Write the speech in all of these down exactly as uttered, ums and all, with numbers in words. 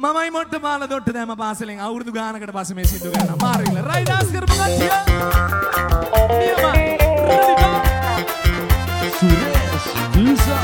මමයි මොට්ට පාල දොට්ට දැම පාසලෙන් අවුරුදු ගානකට පස්සේ මේ සින්දු ගන්න මාරිල රයිඩාස් කරපු කට්ටිය නියමයි රෙඩි සුරේෂ් දුසා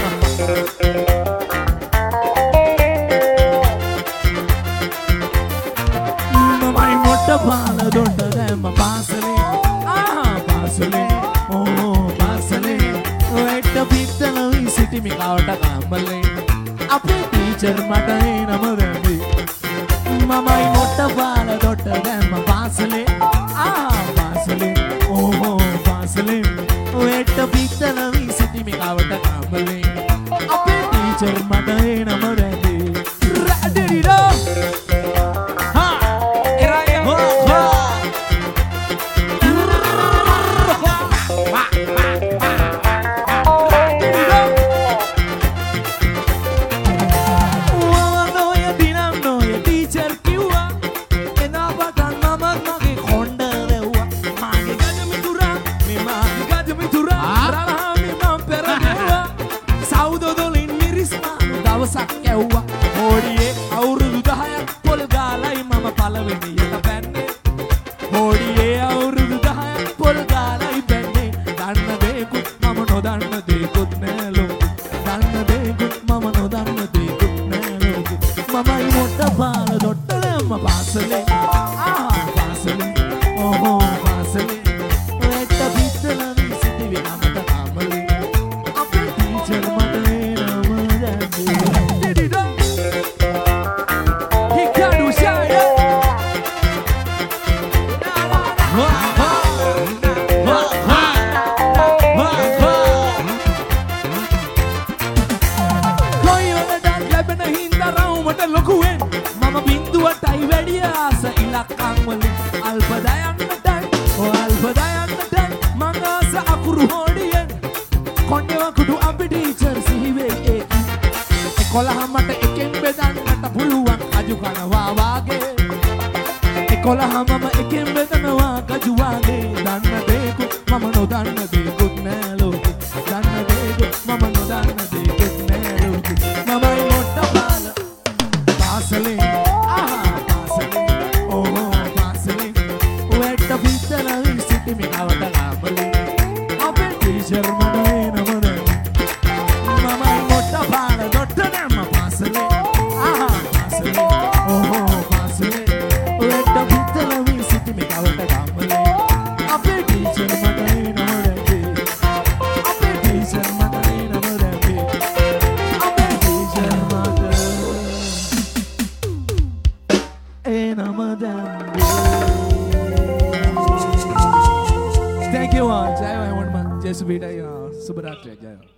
මමයි මොට්ට පාල දොට්ට දැම පාසලෙන් ආහා පාසලෙන් ඕ පාසලෙන් ඔයට පිටතල වී සිටි මිකවට කම්බලෙන් අපේ ටීචර් මට එනම වැඳි මමයි මොට්ට පාල දොට්ට දැම්ම පාසලේ ආ පාසලේ ඕහෝ පාසලේ ඔයට පිටතල වී සිටි මිකවට කම්බලෙන් අපේ ටීචර් මට එනම වැඳි රැඩිරිරෝ හා එරාය හෝ හෝ හෝඩියේ අවුරුදු දහයක් පොල් ගාලයි මම පළවෙනියට බැන්නේ හෝඩියේ අවුරුදු දහයක් පොල් ගාලයි බැන්නේ දන්න දේකුත් මම නොදන්න දේකුත් නෑ ලෝකෙ දන්න දේකුත් මම නොදන්න දේකුත් නෑ ලෝකෙ මමයි මොට්ට පාල දොට්ට දැම්ම පාසලේ ආහා පාසලේ ඕහෝ පාසලේ ඔයට පිටතල වී සිටි විනමට කම්බලේ අපේ ටීචර් මට එනම දැන්නේ ලොකුවෙන් මම බින්දුවටයි වැඩිය ආස ඉලක්කම් වලින් අල්ප දයන්නටයි ඔය අල්ප දයන්නටයි මං ආස අකුරු හොඩියෙන් කොණ්ඩේ වකුඩු අපි ටීචර් සිහිවේ ඒකි එකොළහ මට එකෙන් බෙදන්නට පුළුවන් අජු කනවා වාගේ එකොළහ මම එකෙන් බෙදනවා කජු වාගේ දන්න දේකුත් මම නොදන්න දේකුත් නෑ ලෝකෙ දන්න දේකුත් මම නොදන්න දේකුත් නෑ ලෝකෙ මමයි මොට්ට පාල පාසලේ ආහා පාසලේ ඕහෝ පාසලේ ඔයට පිටතල වී සිටි මිකවට කම්බලේ අපේ ටීචර් මට එනම දැම්ම මමයි මොට්ට පාල දොට්ට දැම්ම පාසලේ ආහා පාසලේ ඕහෝ පාසලේ ඔයට පිටතල වී සිටි මිකවට කම්බලේ අපේ ටීචර් මට එනම දැම්මේ අපේ ටීචර් මට එනම දැම්මේ අපේ ටීචර් මට Thank you all. Jai Jai Subbita. Subharatriya. Jai.